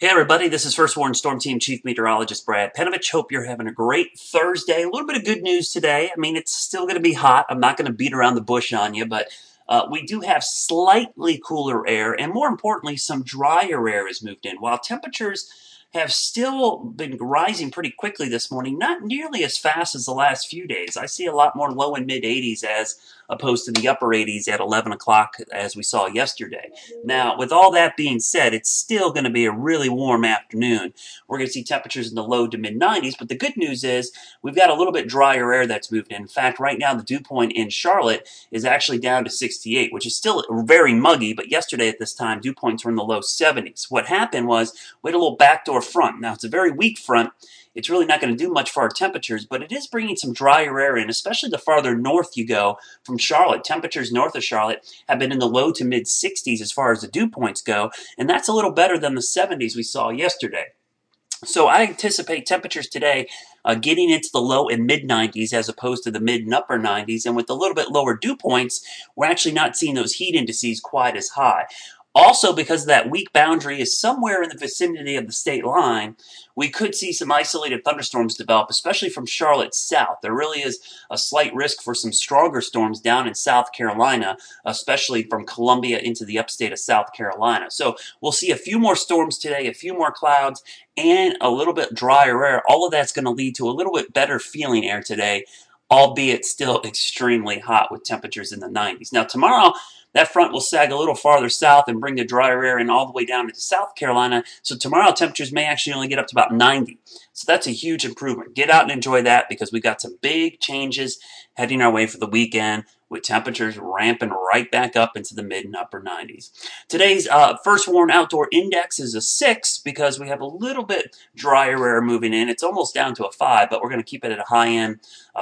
Hey everybody, this is First Warn Storm Team Chief Meteorologist Brad Panovich. Hope you're having a great Thursday. A little bit of good news today. I mean, it's still going to be hot. I'm not going to beat around the bush on you, but we do have slightly cooler air, and more importantly, some drier air has moved in. While temperatures have still been rising pretty quickly this morning, not nearly as fast as the last few days. I see a lot more low and mid 80s as opposed to the upper 80s at 11 o'clock as we saw yesterday. Now, with all that being said, it's still going to be a really warm afternoon. We're going to see temperatures in the low to mid 90s, but the good news is we've got a little bit drier air that's moved in. In fact, right now the dew point in Charlotte is actually down to 68, which is still very muggy, but yesterday at this time, dew points were in the low 70s. What happened was we had a little backdoor front. Now, it's a very weak front. It's really not going to do much for our temperatures, but it is bringing some drier air in, especially the farther north you go from Charlotte. Temperatures north of Charlotte have been in the low to mid 60s as far as the dew points go, and that's a little better than the 70s we saw yesterday. So I anticipate temperatures today getting into the low and mid 90s as opposed to the mid and upper 90s, and with a little bit lower dew points, we're actually not seeing those heat indices quite as high. Also, because that weak boundary is somewhere in the vicinity of the state line, we could see some isolated thunderstorms develop, especially from Charlotte south. There really is a slight risk for some stronger storms down in South Carolina, especially from Columbia into the upstate of South Carolina. So we'll see a few more storms today, a few more clouds, and a little bit drier air. All of that's going to lead to a little bit better feeling air today, albeit still extremely hot with temperatures in the 90s. Now, tomorrow, that front will sag a little farther south and bring the drier air in all the way down into South Carolina. So tomorrow, temperatures may actually only get up to about 90. So that's a huge improvement. Get out and enjoy that because we've got some big changes heading our way for the weekend with temperatures ramping right back up into the mid and upper 90s. Today's First Warn Outdoor Index is a 6 because we have a little bit drier air moving in. It's almost down to a 5, but we're going to keep it at a high end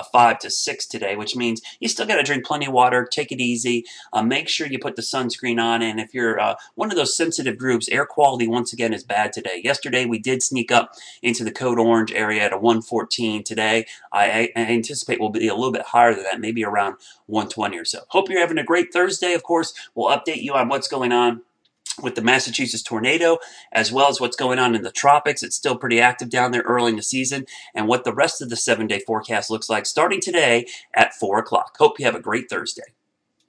5 to 6 today, which means you still got to drink plenty of water, take it easy, make sure you put the sunscreen on, and if you're one of those sensitive groups, air quality once again is bad today. Yesterday we did sneak up into the code orange area at a 114. Today I anticipate we'll be a little bit higher than that, maybe around 120 or so. Hope you're having a great Thursday. Of course, we'll update you on what's going on with the Massachusetts tornado, as well as what's going on in the tropics. It's still pretty active down there early in the season, and what the rest of the 7-day forecast looks like starting today at 4 o'clock. Hope you have a great Thursday.